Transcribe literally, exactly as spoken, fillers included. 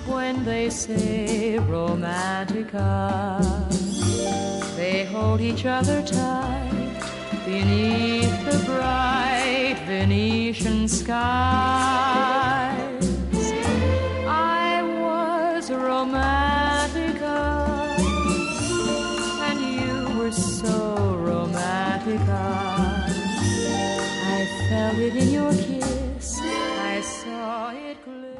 when they say Romantica. They hold each other tight beneath the bright Venetian skies. I was Romantica, and you were so Romantica. I felt it in your kiss, I saw it glisten.